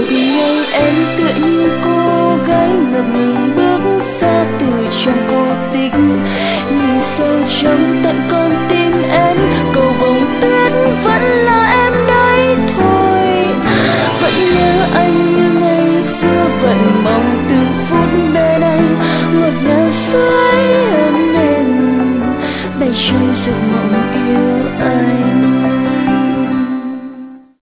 một ngày em tựa như cô gái ngập ngừng bước xa từ trong cô tích, nhìn sâu trong tận con tim